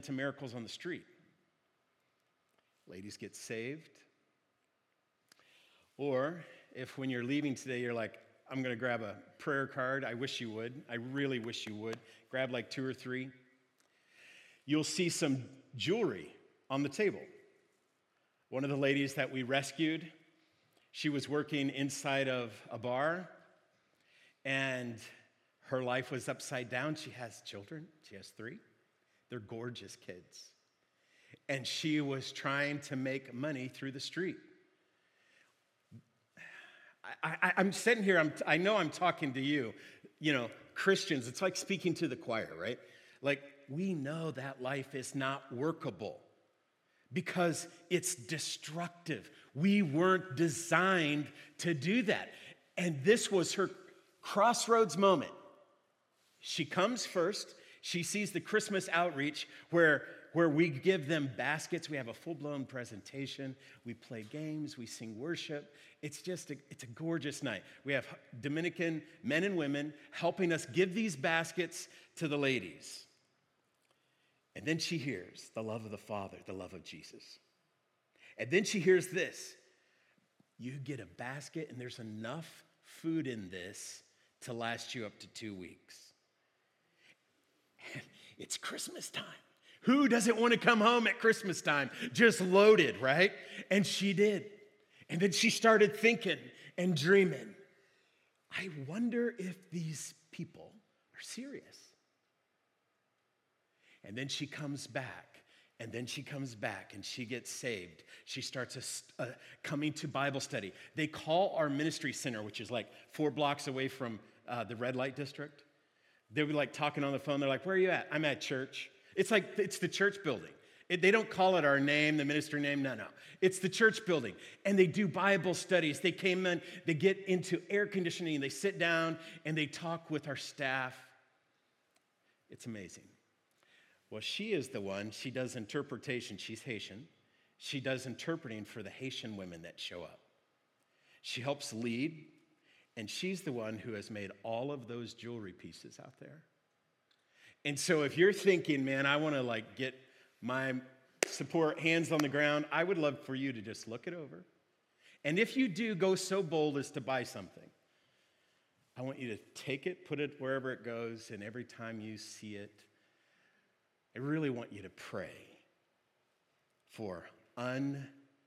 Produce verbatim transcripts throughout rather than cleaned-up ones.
to Miracles on the Street. Ladies get saved. Or if when you're leaving today, you're like, I'm going to grab a prayer card. I wish you would. I really wish you would. Grab like two or three. You'll see some jewelry on the table. One of the ladies that we rescued, she was working inside of a bar, and her life was upside down. She has children. She has three. They're gorgeous kids. And she was trying to make money through the street. I, I, I'm sitting here, I'm, I know I'm talking to you, you know, Christians. It's like speaking to the choir, right? Like, we know that life is not workable because it's destructive. We weren't designed to do that. And this was her crossroads moment. She comes first. She sees the Christmas outreach where, where we give them baskets. We have a full-blown presentation. We play games. We sing worship. It's just a, it's a gorgeous night. We have Dominican men and women helping us give these baskets to the ladies. And then she hears the love of the Father, the love of Jesus. And then she hears this. You get a basket, and there's enough food in this to last you up to two weeks. And it's Christmas time. Who doesn't want to come home at Christmas time just loaded, right? And she did. And then she started thinking and dreaming. I wonder if these people are serious. And then she comes back, and then she comes back, and she gets saved. She starts a, uh, coming to Bible study. They call our ministry center, which is like four blocks away from uh, the red light district. They'll be like talking on the phone. They're like, where are you at? I'm at church. It's like, it's the church building. It, they don't call it our name, the ministry name. No, no. It's the church building. And they do Bible studies. They came in, they get into air conditioning, they sit down, and they talk with our staff. It's amazing. Well, she is the one, she does interpretation. She's Haitian. She does interpreting for the Haitian women that show up. She helps lead, and she's the one who has made all of those jewelry pieces out there. And so if you're thinking, man, I want to like get my support, hands on the ground, I would love for you to just look it over. And if you do go so bold as to buy something, I want you to take it, put it wherever it goes, and every time you see it, I really want you to pray for uncommon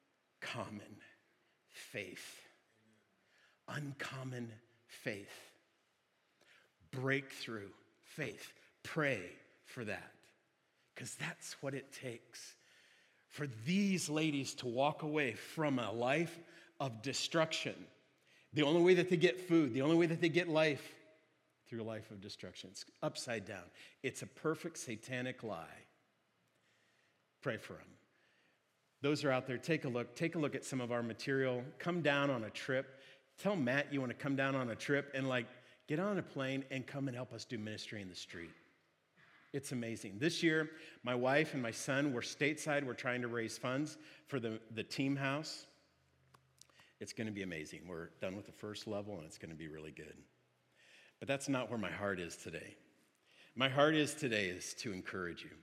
faith. Uncommon faith. Breakthrough faith. Pray for that. Because that's what it takes for these ladies to walk away from a life of destruction. The only way that they get food, the only way that they get life, through a life of destruction. It's upside down. It's a perfect satanic lie. Pray for them. Those are out there. Take a look. Take a look at some of our material. Come down on a trip. Tell Matt you want to come down on a trip and like get on a plane and come and help us do ministry in the street. It's amazing. This year, my wife and my son were stateside. We're trying to raise funds for the, the team house. It's going to be amazing. We're done with the first level, and it's going to be really good. But that's not where my heart is today. My heart is today is to encourage you.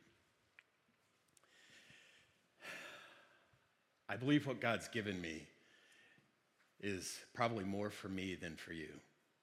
I believe what God's given me is probably more for me than for you.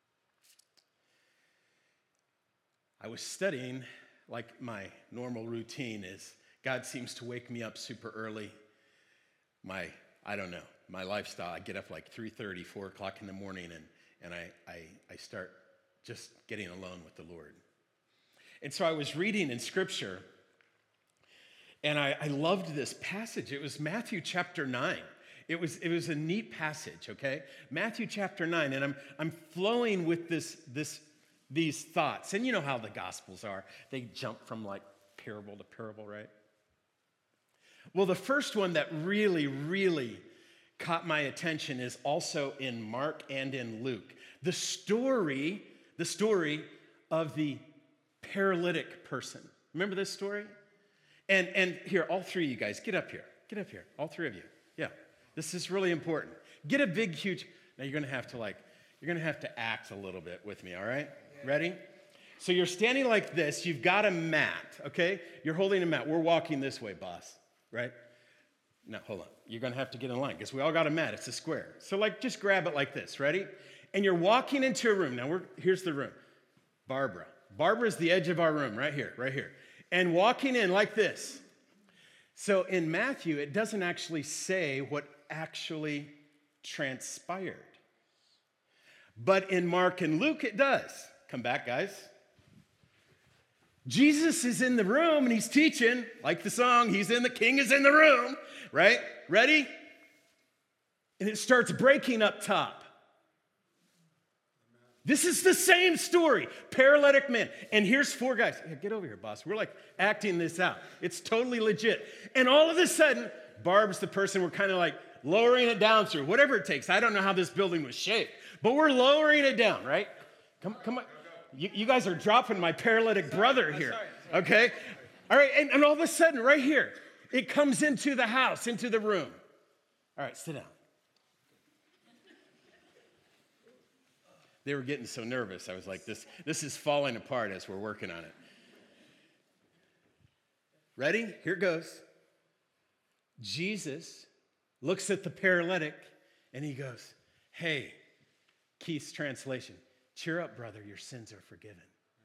I was studying, like my normal routine is, God seems to wake me up super early. My, I don't know, my lifestyle, I get up like three thirty, four o'clock in the morning, and, and I, I, I start just getting alone with the Lord. And so I was reading in Scripture, and I, I loved this passage. It was Matthew chapter nine. It was, it was a neat passage, okay? Matthew chapter nine, and I'm, I'm flowing with this, this, these thoughts. And you know how the Gospels are. They jump from like parable to parable, right? Well, the first one that really, really caught my attention is also in Mark and in Luke. The story The story of the paralytic person. Remember this story? And and here, all three of you guys, get up here. Get up here, all three of you. Yeah, this is really important. Get a big, huge, now you're gonna have to like, you're gonna have to act a little bit with me, all right? Ready? So you're standing like this. You've got a mat, okay? You're holding a mat. We're walking this way, boss, right? No, hold on. You're going to have to get in line because we all got a mat. It's a square. So, like, just grab it like this. Ready? And you're walking into a room. Now, we're here's the room. Barbara. Barbara's the edge of our room right here, right here. And walking in like this. So in Matthew, it doesn't actually say what actually transpired. But in Mark and Luke, it does. Come back, guys. Jesus is in the room and he's teaching, like the song, he's in the king is in the room, right? Ready? And it starts breaking up top. This is the same story. Paralytic men. And here's four guys. Yeah, get over here, boss. We're like acting this out. It's totally legit. And all of a sudden, Barb's the person we're kind of like lowering it down through, whatever it takes. I don't know how this building was shaped, but we're lowering it down, right? Come, come on. You, you guys are dropping my paralytic brother here, okay? All right, and, and all of a sudden, right here, it comes into the house, into the room. All right, sit down. They were getting so nervous. I was like, this, this is falling apart as we're working on it. Ready? Here goes. Jesus looks at the paralytic and he goes, hey, Keith's translation, cheer up, brother, your sins are forgiven.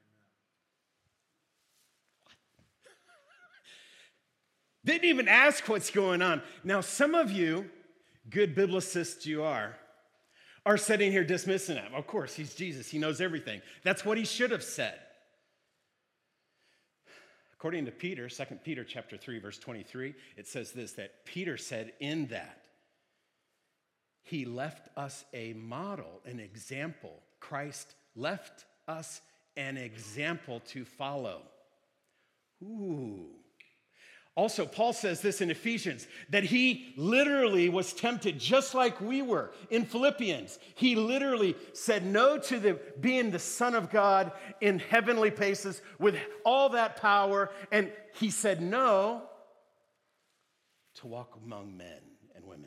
Didn't even ask what's going on. Now, some of you, good biblicists you are, are sitting here dismissing him. Of course, he's Jesus. He knows everything. That's what he should have said. According to Peter, Second Peter chapter three, verse twenty-three, it says this, that Peter said in that, he left us a model, an example. Christ left us an example to follow. Ooh. Also, Paul says this in Ephesians, that he literally was tempted just like we were. In Philippians, he literally said no to the, being the Son of God in heavenly places with all that power, and he said no to walk among men and women.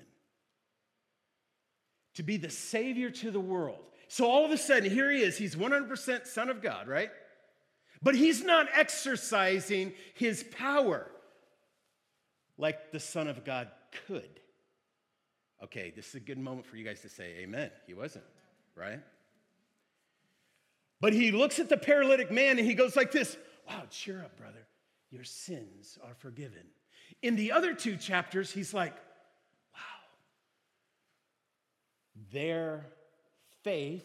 To be the Savior to the world. So all of a sudden, here he is. He's one hundred percent Son of God, right? But he's not exercising his power like the Son of God could. Okay, this is a good moment for you guys to say amen. He wasn't, right? But he looks at the paralytic man and he goes like this, wow, cheer up, brother. Your sins are forgiven. In the other two chapters, he's like, wow, their faith,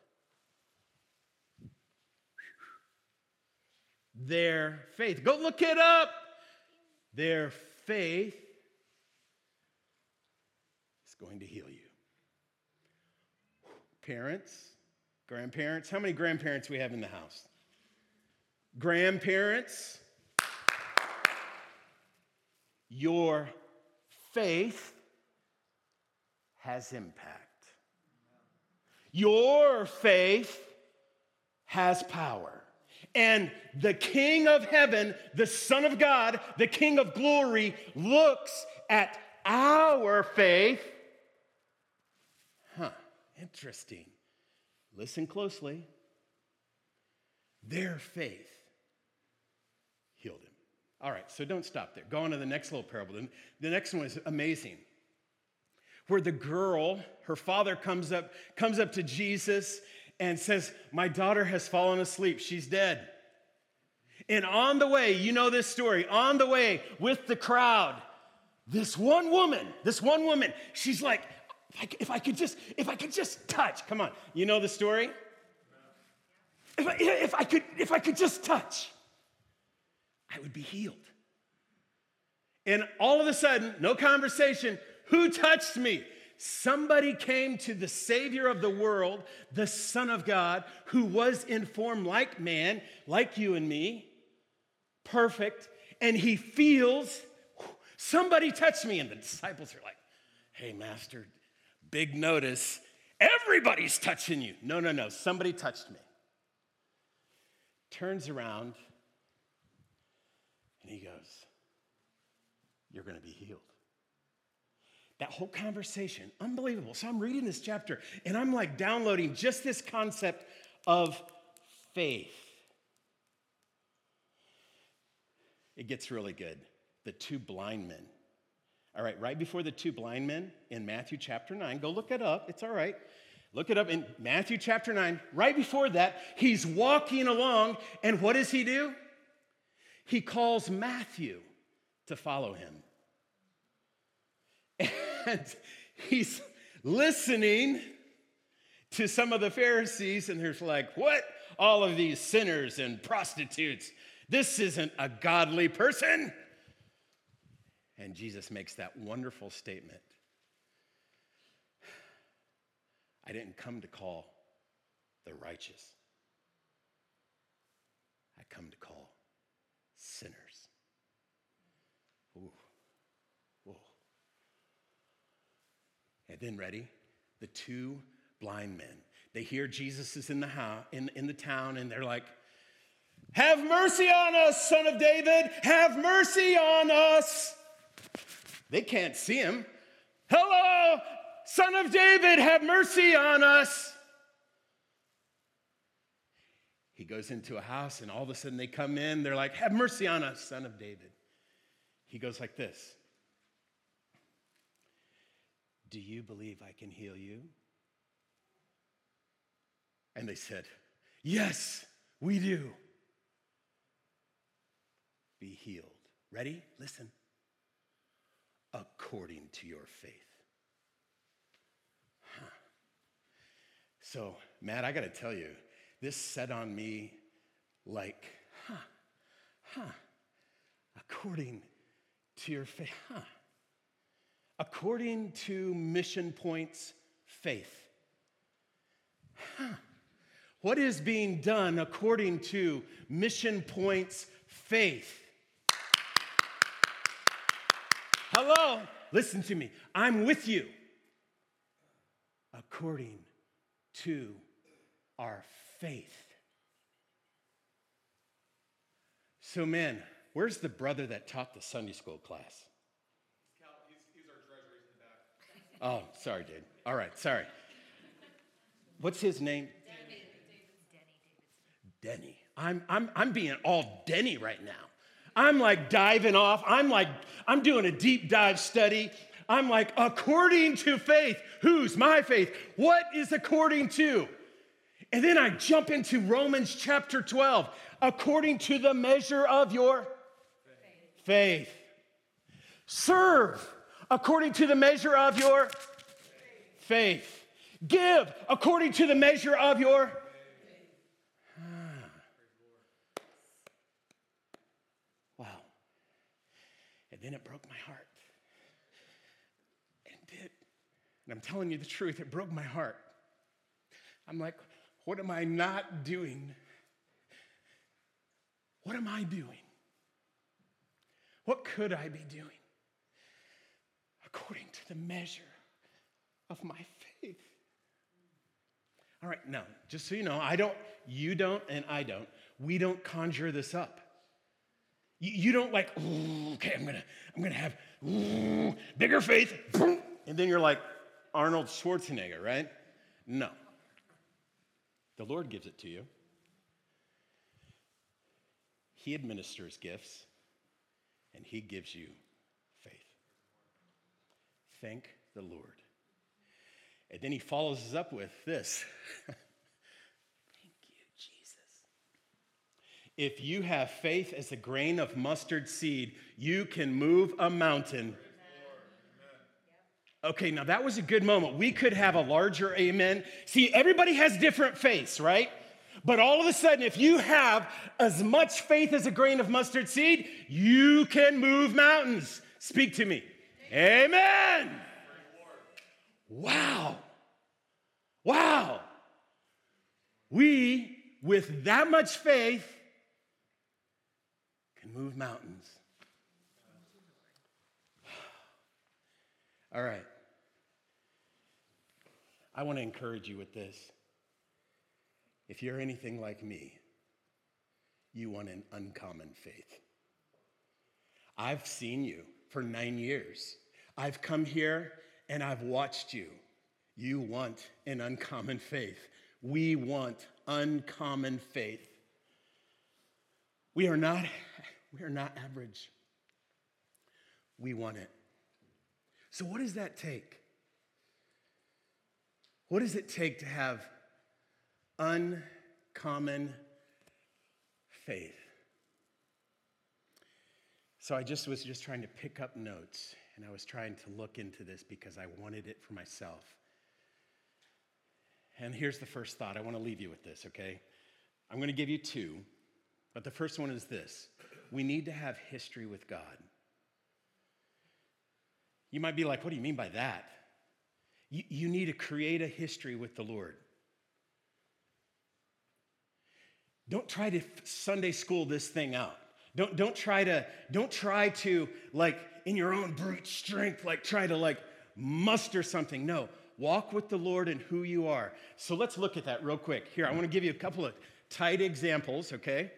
their faith. Go look it up. Their faith is going to heal you. Parents, grandparents, how many grandparents we have in the house? Grandparents, your faith has impact. Your faith has power. And the King of heaven, the Son of God, the King of glory, looks at our faith. Huh, interesting. Listen closely. Their faith healed him. All right, so don't stop there. Go on to the next little parable. The next one is amazing. Where the girl, her father comes up, comes up to Jesus and says, my daughter has fallen asleep. She's dead. And on the way, you know this story, on the way with the crowd, this one woman, this one woman, she's like, if I, if I could just, if I could just touch, come on. You know the story? If I, if I could, if I could just touch, I would be healed. And all of a sudden, no conversation, who touched me? Somebody came to the Savior of the world, the Son of God, who was in form like man, like you and me, perfect, and he feels, somebody touched me. And the disciples are like, hey, Master, big notice, everybody's touching you. No, no, no, somebody touched me. Turns around, and he goes, you're going to be healed. That whole conversation, unbelievable. So I'm reading this chapter, and I'm like downloading just this concept of faith. It gets really good. The two blind men. All right, right before the two blind men in Matthew chapter nine, go look it up. It's all right. Look it up in Matthew chapter nine. Right before that, he's walking along, and what does he do? He calls Matthew to follow him. And he's listening to some of the Pharisees, and there's like, what? All of these sinners and prostitutes. This isn't a godly person. And Jesus makes that wonderful statement. I didn't come to call the righteous. I come to call sinners. Ooh. Ooh. And then ready? The two blind men. They hear Jesus is in the house, in, in the town, and they're like, have mercy on us, Son of David. Have mercy on us. They can't see him. Hello, Son of David, have mercy on us. He goes into a house, and all of a sudden they come in. They're like, have mercy on us, Son of David. He goes like this. Do you believe I can heal you? And they said, yes, we do. Be healed. Ready? Listen. According to your faith. Huh. So, Matt, I got to tell you, this set on me like, huh, huh, according to your faith, huh. According to Mission Point's faith. Huh. What is being done according to Mission Point's faith? Hello, listen to me. I'm with you. According to our faith. So, man, where's the brother that taught the Sunday school class? He's, he's our treasurer. He's in the back. Oh, sorry, dude. All right, sorry. What's his name? Denny. Denny. Denny. I'm, I'm, I'm being all Denny right now. I'm like diving off. I'm like, I'm doing a deep dive study. I'm like, according to faith. Who's my faith? What is according to? And then I jump into Romans chapter twelve. According to the measure of your faith. faith. Serve according to the measure of your faith. faith. Give according to the measure of your faith. Wow. And then it broke my heart. It did. And I'm telling you the truth, it broke my heart. I'm like, what am I not doing? What am I doing? What could I be doing? According to the measure of my faith. All right, now, just so you know, I don't, you don't, and I don't, we don't conjure this up. You, you don't like, ooh, okay, I'm gonna, I'm gonna have ooh, bigger faith, boom, and then you're like Arnold Schwarzenegger, right? No. The Lord gives it to you. He administers gifts, and he gives you faith. Thank the Lord. And then he follows us up with this. Thank you, Jesus. If you have faith as a grain of mustard seed, you can move a mountain. Okay, now that was a good moment. We could have a larger amen. See, everybody has different faiths, right? But all of a sudden, if you have as much faith as a grain of mustard seed, you can move mountains. Speak to me. Amen. Wow. Wow. We, with that much faith, can move mountains. All right. I want to encourage you with this. If you're anything like me, you want an uncommon faith. I've seen you for nine years. I've come here and I've watched you. You want an uncommon faith. We want uncommon faith. We are not, We are not average. We want it. So what does that take? What does it take to have uncommon faith? So I just was just trying to pick up notes, and I was trying to look into this because I wanted it for myself. And here's the first thought. I want to leave you with this, okay? I'm going to give you two, but the first one is this. We need to have history with God. You might be like, what do you mean by that? You, you need to create a history with the Lord. Don't try to Sunday school this thing out. Don't, don't try to, don't try to, like, in your own brute strength, like, try to, like, muster something. No, walk with the Lord and who you are. So let's look at that real quick. Here, I want to give you a couple of tight examples, okay?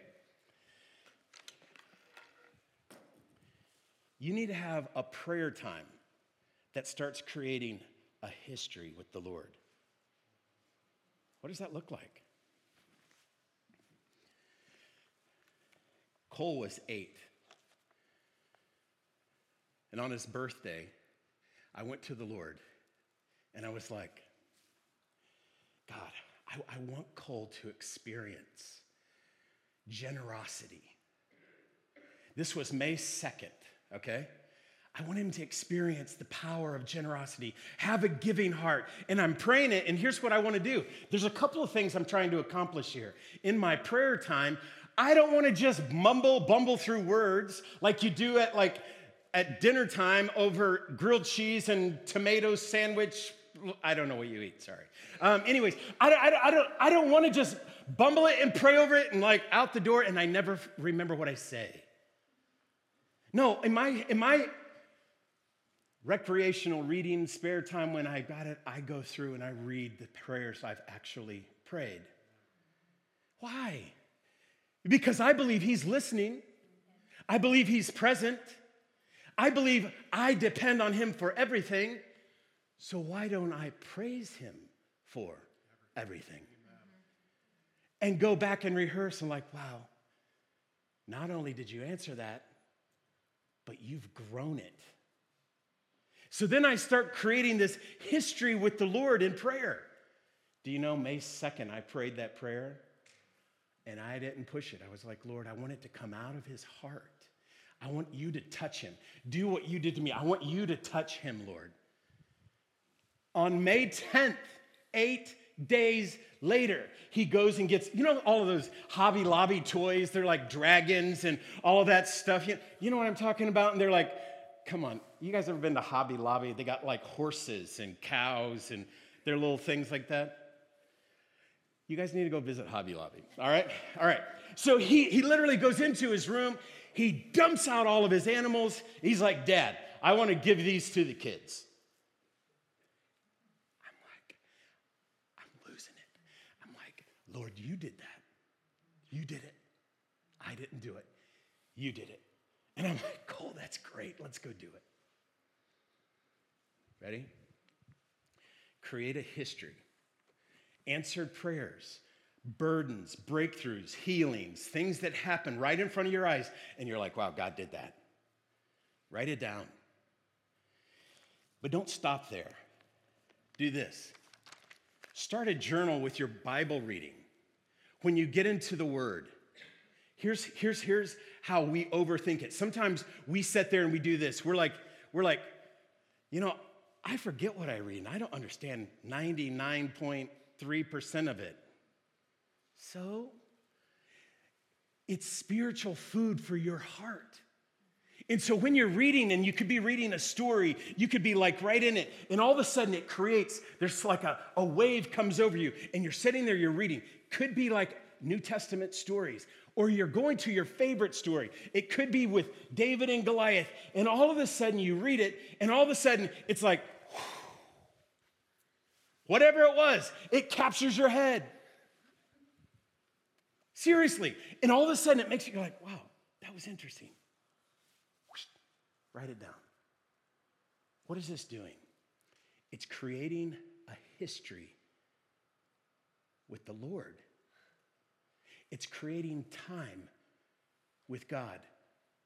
You need to have a prayer time that starts creating a history with the Lord. What does that look like? Cole was eight. And on his birthday, I went to the Lord and I was like, God, I, I want Cole to experience generosity. This was May second, okay? I want him to experience the power of generosity, have a giving heart. And I'm praying it, and here's what I want to do. There's a couple of things I'm trying to accomplish here. In my prayer time, I don't want to just mumble, bumble through words like you do at like at dinner time over grilled cheese and tomato sandwich. I don't know what you eat, sorry. Um, anyways, I, I, I don't, I don't want to just bumble it and pray over it and like out the door and I never remember what I say. No, in my, in my recreational reading spare time when I got it, I go through and I read the prayers I've actually prayed. Why? Because I believe he's listening. I believe he's present. I believe I depend on him for everything. So why don't I praise him for everything? And go back and rehearse and like, wow, not only did you answer that, but you've grown it. So then I start creating this history with the Lord in prayer. Do you know May second, I prayed that prayer? And I didn't push it. I was like, Lord, I want it to come out of his heart. I want you to touch him. Do what you did to me. I want you to touch him, Lord. On May tenth, eight days later, he goes and gets, you know, all of those Hobby Lobby toys. They're like dragons and all of that stuff. You, you know what I'm talking about? And they're like, come on. You guys ever been to Hobby Lobby? They got like horses and cows and their little things like that. You guys need to go visit Hobby Lobby, all right? All right. So he, he literally goes into his room. He dumps out all of his animals. He's like, Dad, I want to give these to the kids. I'm like, I'm losing it. I'm like, Lord, you did that. You did it. I didn't do it. You did it. And I'm like, Cole, that's great. Let's go do it. Ready? Create a history. Answered prayers, burdens, breakthroughs, healings, things that happen right in front of your eyes, and you're like, wow, God did that. Write it down. But don't stop there. Do this. Start a journal with your Bible reading. When you get into the Word, here's, here's, here's how we overthink it. Sometimes we sit there and we do this. We're like, we're like, you know, I forget what I read, and I don't understand ninety-nine point three percent of it. So, it's spiritual food for your heart. And so when you're reading, and you could be reading a story, you could be like right in it, and all of a sudden it creates, there's like a, a wave comes over you, and you're sitting there, you're reading. Could be like New Testament stories, or you're going to your favorite story. It could be with David and Goliath, and all of a sudden you read it, and all of a sudden it's like, whatever it was, it captures your head. Seriously. And all of a sudden it makes you go like, wow, that was interesting. Whoosh, write it down. What is this doing? It's creating a history with the Lord. It's creating time with God.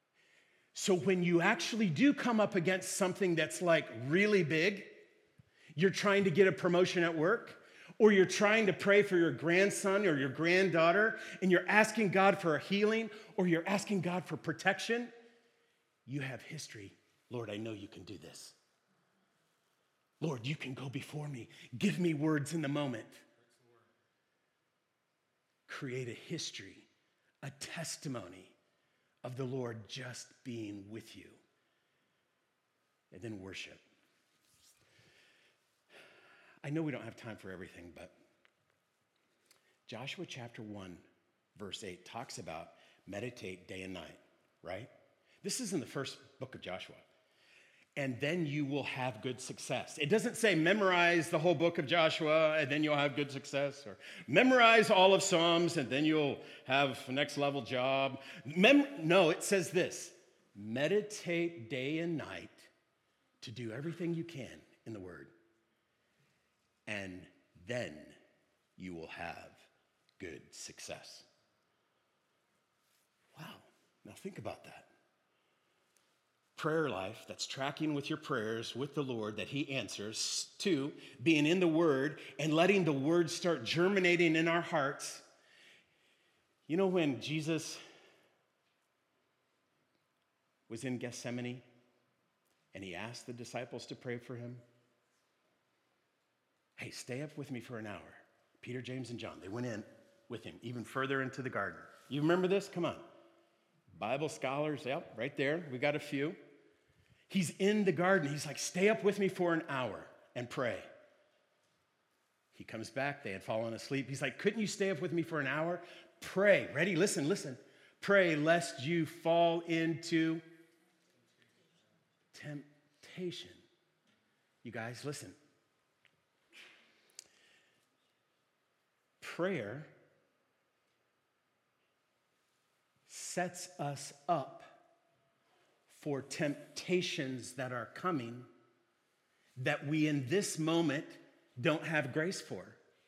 So when you actually do come up against something that's like really big, you're trying to get a promotion at work, or you're trying to pray for your grandson or your granddaughter, and you're asking God for a healing, or you're asking God for protection, you have history. Lord, I know you can do this. Lord, you can go before me. Give me words in the moment. Create a history, a testimony of the Lord just being with you. And then worship. I know we don't have time for everything, but Joshua chapter one, verse eight talks about meditate day and night, right? This is in the first book of Joshua. And then you will have good success. It doesn't say memorize the whole book of Joshua and then you'll have good success, or memorize all of Psalms and then you'll have a next level job. Mem- no, it says this: meditate day and night to do everything you can in the Word. And then you will have good success. Wow, now think about that. Prayer life that's tracking with your prayers with the Lord that He answers. Two, being in the Word and letting the Word start germinating in our hearts. You know when Jesus was in Gethsemane and He asked the disciples to pray for Him? Hey, stay up with me for an hour. Peter, James, and John, they went in with Him even further into the garden. You remember this? Come on. Bible scholars, yep, right there. We got a few. He's in the garden. He's like, stay up with me for an hour and pray. He comes back. They had fallen asleep. He's like, couldn't you stay up with me for an hour? Pray. Ready? Listen, listen. Pray lest you fall into temptation. You guys, listen. Prayer sets us up for temptations that are coming that we in this moment don't have grace for.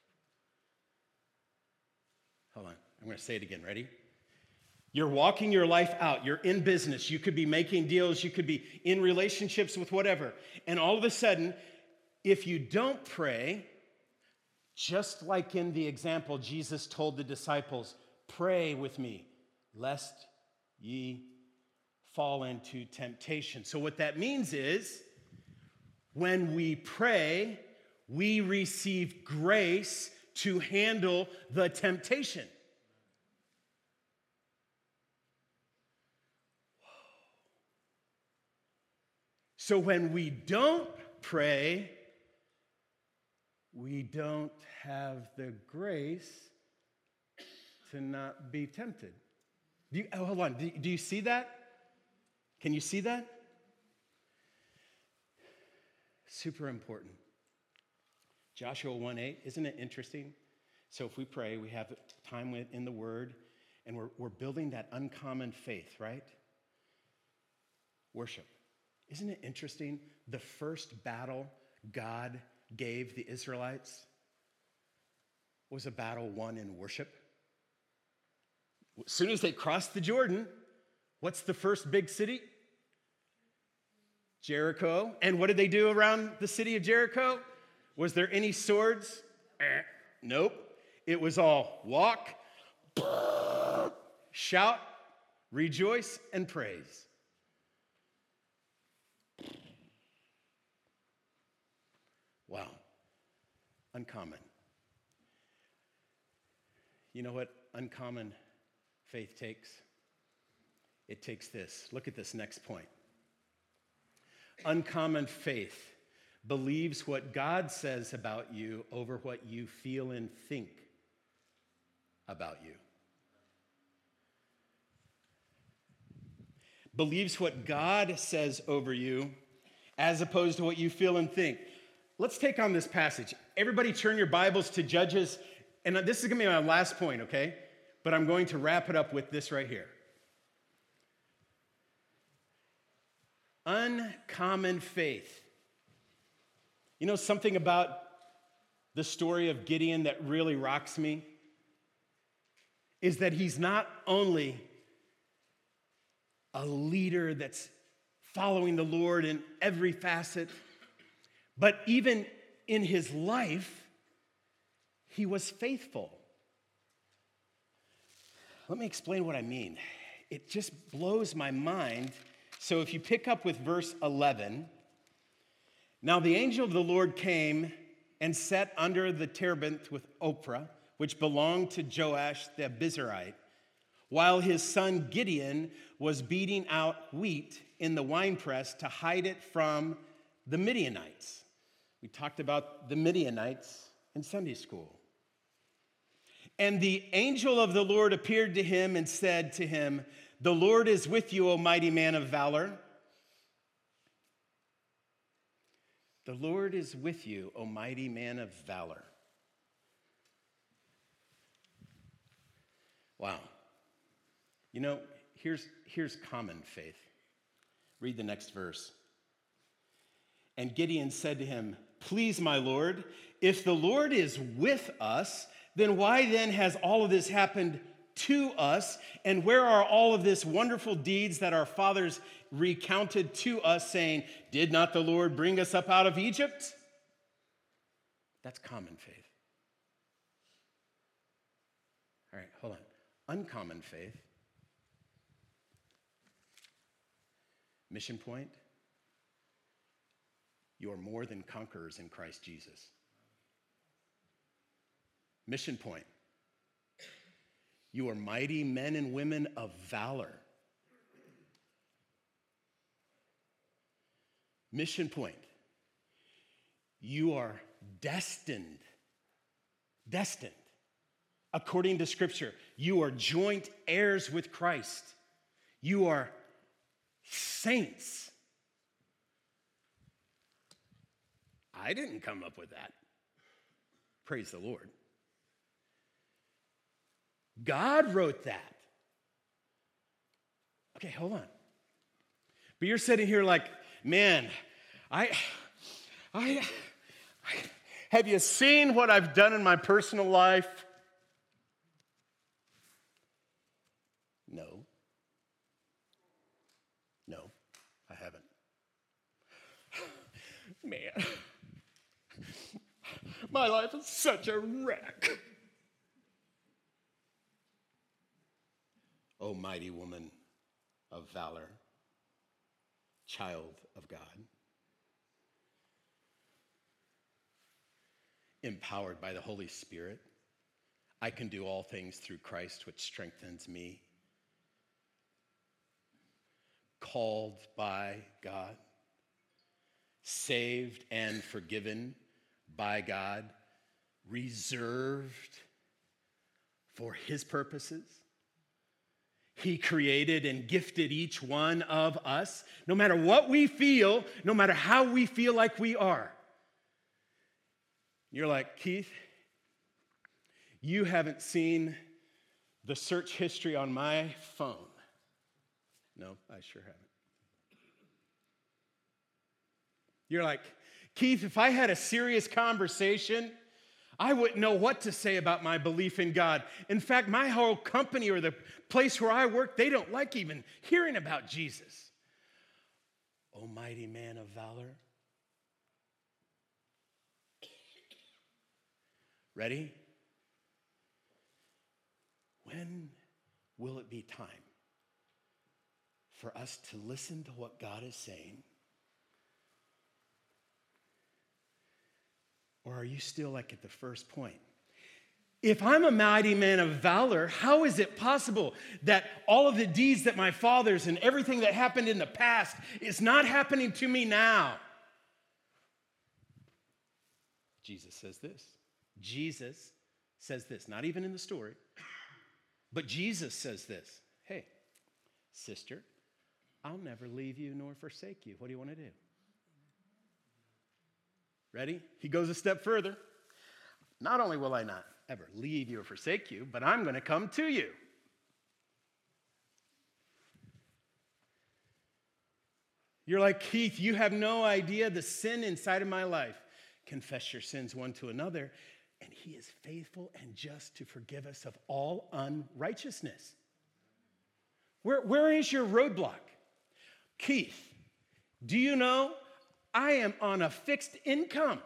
Hold on, I'm going to say it again. Ready? You're walking your life out. You're in business. You could be making deals. You could be in relationships with whatever. And all of a sudden, if you don't pray, just like in the example Jesus told the disciples, pray with me, lest ye fall into temptation. So what that means is, when we pray, we receive grace to handle the temptation. So when we don't pray, we don't have the grace to not be tempted. Do you, oh, hold on, do, do you see that? Can you see that? Super important. Joshua one eight, isn't it interesting? So if we pray, we have time in the Word, and we're, we're building that uncommon faith, right? Worship. Isn't it interesting? The first battle God gave the Israelites was a battle won in worship. As soon as they crossed the Jordan, what's the first big city? Jericho. And what did they do around the city of Jericho? Was there any swords? Eh, nope. It was all walk, shout, rejoice, and praise. Wow. Uncommon. You know what uncommon faith takes? It takes this. Look at this next point. Uncommon faith believes what God says about you over what you feel and think about you. Believes what God says over you as opposed to what you feel and think. Let's take on this passage. Everybody turn your Bibles to Judges, and this is going to be my last point, okay? But I'm going to wrap it up with this right here. Uncommon faith. You know something about the story of Gideon that really rocks me? Is that he's not only a leader that's following the Lord in every facet. But even in his life, he was faithful. Let me explain what I mean. It just blows my mind. So if you pick up with verse eleven, now the angel of the Lord came and sat under the terebinth with Ophrah, which belonged to Joash the Abiezrite, while his son Gideon was beating out wheat in the winepress to hide it from the Midianites. We talked about the Midianites in Sunday school. And the angel of the Lord appeared to him and said to him, "The Lord is with you, O mighty man of valor." The Lord is with you, O mighty man of valor. Wow. You know, here's, here's common faith. Read the next verse. And Gideon said to him, "Please, my Lord, if the Lord is with us, then why then has all of this happened to us? And where are all of this wonderful deeds that our fathers recounted to us, saying, 'Did not the Lord bring us up out of Egypt?'" That's common faith. All right, hold on. Uncommon faith. Mission point. You are more than conquerors in Christ Jesus. Mission point. You are mighty men and women of valor. Mission point. You are destined. Destined. According to Scripture, you are joint heirs with Christ. You are saints. I didn't come up with that. Praise the Lord. God wrote that. Okay, hold on. But you're sitting here like, man, I, I, I, have you seen what I've done in my personal life? No. No, I haven't. Man, my life is such a wreck. O mighty woman of valor, child of God, empowered by the Holy Spirit, I can do all things through Christ, which strengthens me. Called by God, saved and forgiven by God, reserved for his purposes. He created and gifted each one of us, no matter what we feel, no matter how we feel like we are. You're like, Keith, you haven't seen the search history on my phone. No, I sure haven't. You're like, Keith, if I had a serious conversation, I wouldn't know what to say about my belief in God. In fact, my whole company or the place where I work, they don't like even hearing about Jesus. O mighty man of valor. Ready? When will it be time for us to listen to what God is saying? Or are you still like at the first point? If I'm a mighty man of valor, how is it possible that all of the deeds that my fathers and everything that happened in the past is not happening to me now? Jesus says this. Jesus says this, not even in the story, but Jesus says this. Hey, sister, I'll never leave you nor forsake you. What do you want to do? Ready? He goes a step further. Not only will I not ever leave you or forsake you, but I'm going to come to you. You're like, Keith, you have no idea the sin inside of my life. Confess your sins one to another, and he is faithful and just to forgive us of all unrighteousness. Where, where is your roadblock? Keith, do you know I am on a fixed income?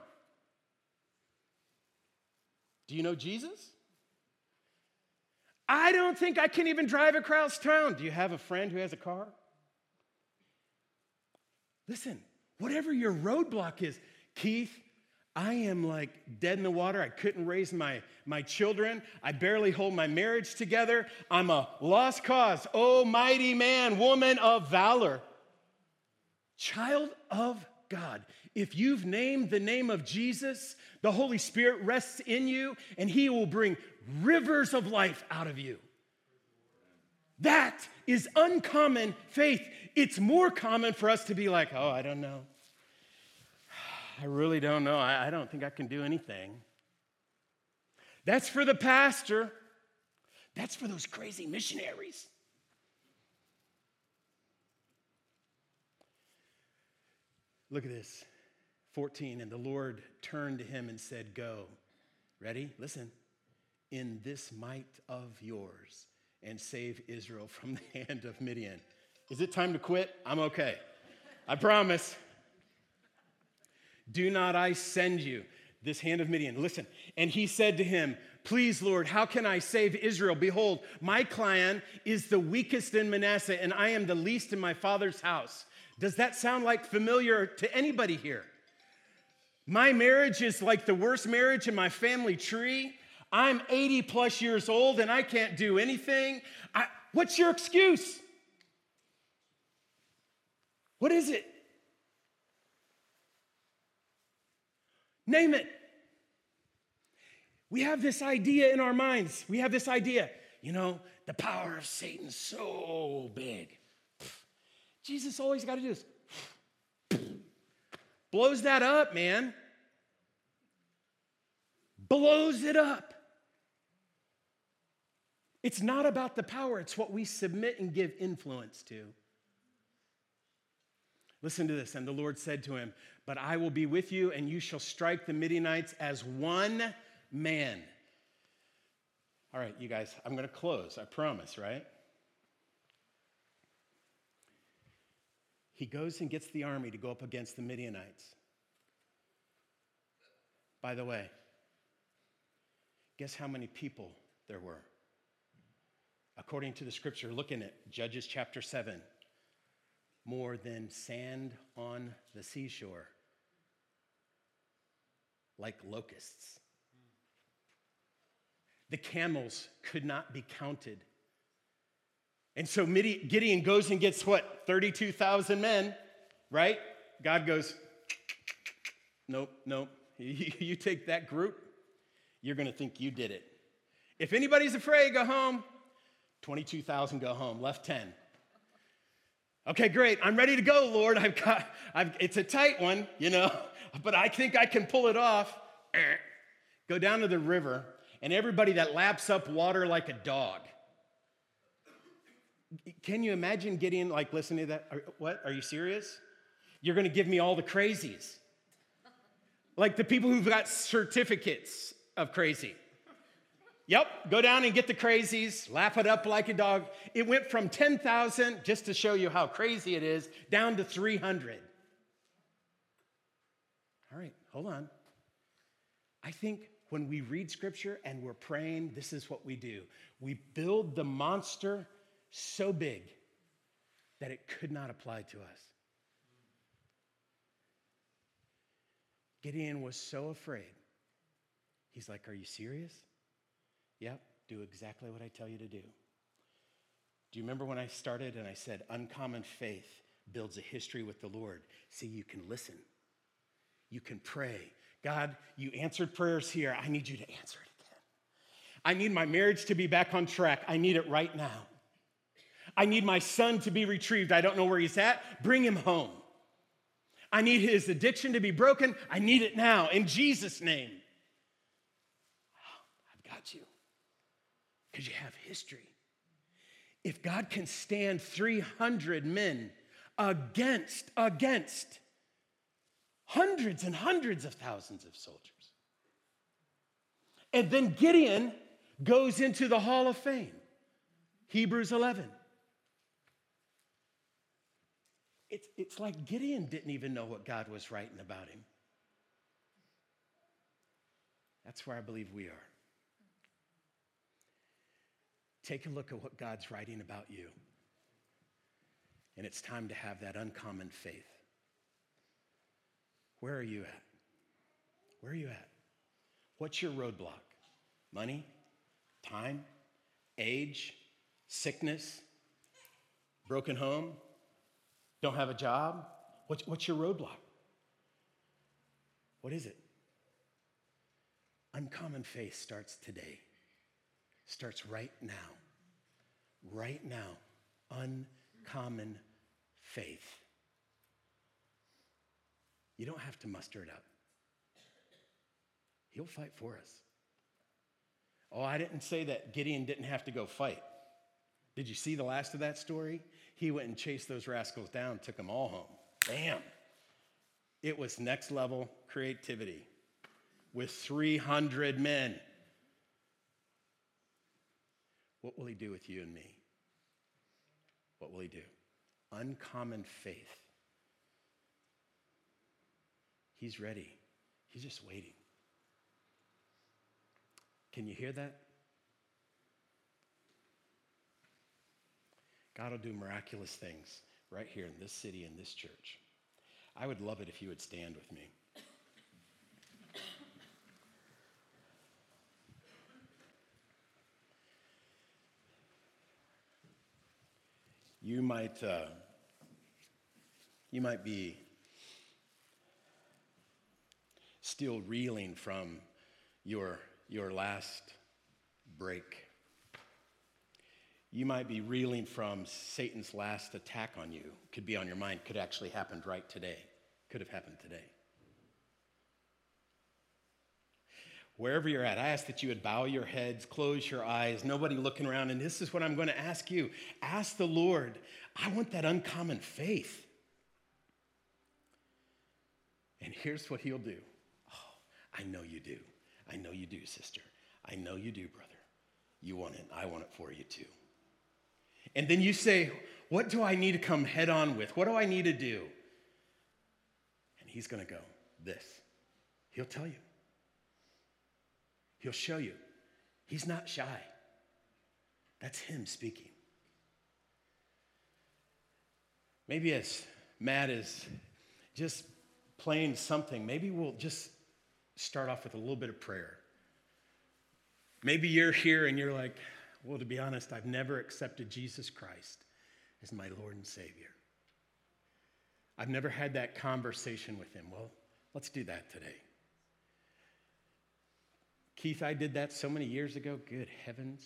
Do you know Jesus? I don't think I can even drive across town. Do you have a friend who has a car? Listen, whatever your roadblock is, Keith, I am like dead in the water. I couldn't raise my, my children. I barely hold my marriage together. I'm a lost cause. Oh, mighty man, woman of valor. Child of God. If you've named the name of Jesus, the Holy Spirit rests in you, and he will bring rivers of life out of you. That is uncommon faith. It's more common for us to be like, oh, I don't know. I really don't know. I, I don't think I can do anything. That's for the pastor. That's for those crazy missionaries. Look at this. fourteen, and the Lord turned to him and said, go. Ready? Listen. In this might of yours, and save Israel from the hand of Midian. Is it time to quit? I'm okay. I promise. Do not I send you this hand of Midian? Listen. And he said to him, please, Lord, how can I save Israel? Behold, my clan is the weakest in Manasseh, and I am the least in my father's house. Does that sound like familiar to anybody here? My marriage is like the worst marriage in my family tree. I'm eighty plus years old and I can't do anything. I, what's your excuse? What is it? Name it. We have this idea in our minds. We have this idea, you know, the power of Satan's so big. Jesus, all he's got to do is blows that up, man. Blows it up. It's not about the power, it's what we submit and give influence to. Listen to this. And the Lord said to him, but I will be with you, and you shall strike the Midianites as one man. All right, you guys, I'm going to close, I promise, right? He goes and gets the army to go up against the Midianites. By the way, guess how many people there were? According to the scripture, looking at Judges chapter seven, more than sand on the seashore, like locusts. The camels could not be counted. And so Gideon goes and gets what? thirty-two thousand men, right? God goes, nope, nope. You take that group, you're going to think you did it. If anybody's afraid, go home. twenty-two thousand go home, left ten. Okay, great. I'm ready to go, Lord. I've got, I've, it's a tight one, you know, but I think I can pull it off. Go down to the river, and everybody that laps up water like a dog. Can you imagine Gideon, like, listening to that? Are, what? Are you serious? You're going to give me all the crazies. Like the people who've got certificates of crazy. Yep, go down and get the crazies, lap it up like a dog. It went from ten thousand, just to show you how crazy it is, down to three hundred. All right, hold on. I think when we read scripture and we're praying, this is what we do. We build the monster so big that it could not apply to us. Gideon was so afraid. He's like, are you serious? Yep, do exactly what I tell you to do. Do you remember when I started and I said, uncommon faith builds a history with the Lord? See, you can listen. You can pray. God, you answered prayers here. I need you to answer it again. I need my marriage to be back on track. I need it right now. I need my son to be retrieved. I don't know where he's at. Bring him home. I need his addiction to be broken. I need it now in Jesus' name. I've got you. Because you have history. If God can stand three hundred men against, against hundreds and hundreds of thousands of soldiers. And then Gideon goes into the Hall of Fame. Hebrews eleven. It's, it's like Gideon didn't even know what God was writing about him. That's where I believe we are. Take a look at what God's writing about you. And it's time to have that uncommon faith. Where are you at? Where are you at? What's your roadblock? Money? Time? Age? Sickness? Broken home? Don't have a job? What's, what's your roadblock? What is it? Uncommon faith starts today. Starts right now. Right now. Uncommon faith. You don't have to muster it up. He'll fight for us. Oh, I didn't say that Gideon didn't have to go fight. Did you see the last of that story? He went and chased those rascals down, took them all home. Bam. It was next level creativity with three hundred men. What will he do with you and me? What will he do? Uncommon faith. He's ready. He's just waiting. Can you hear that? God will do miraculous things right here in this city, in this church. I would love it if you would stand with me. You might, uh, you might be still reeling from your, your last break. You might be reeling from Satan's last attack on you. Could be on your mind. Could actually happen right today. Could have happened today. Wherever you're at, I ask that you would bow your heads, close your eyes, nobody looking around. And this is what I'm going to ask you. Ask the Lord, I want that uncommon faith. And here's what he'll do. Oh, I know you do. I know you do, sister. I know you do, brother. You want it. I want it for you too. And then you say, what do I need to come head on with? What do I need to do? And he's going to go, this. He'll tell you. He'll show you. He's not shy. That's him speaking. Maybe as Matt is just playing something, maybe we'll just start off with a little bit of prayer. Maybe you're here and you're like, well, to be honest, I've never accepted Jesus Christ as my Lord and Savior. I've never had that conversation with him. Well, let's do that today. Keith, I did that so many years ago. Good heavens.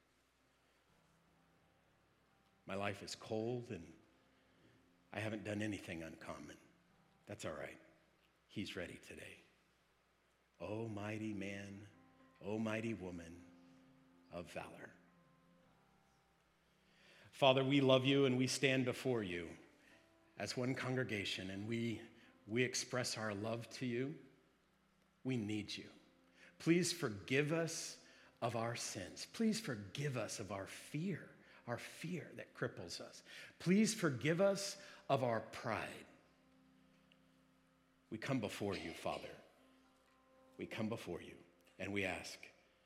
My life is cold and I haven't done anything uncommon. That's all right. He's ready today. Oh, mighty man, oh, mighty woman of valor. Father, we love you and we stand before you as one congregation and we, we express our love to you. We need you. Please forgive us of our sins. Please forgive us of our fear, our fear that cripples us. Please forgive us of our pride. We come before you, Father. We come before you and we ask,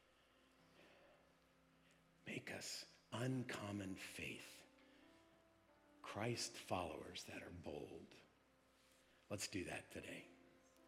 make us uncommon faith, Christ followers that are bold. Let's do that today.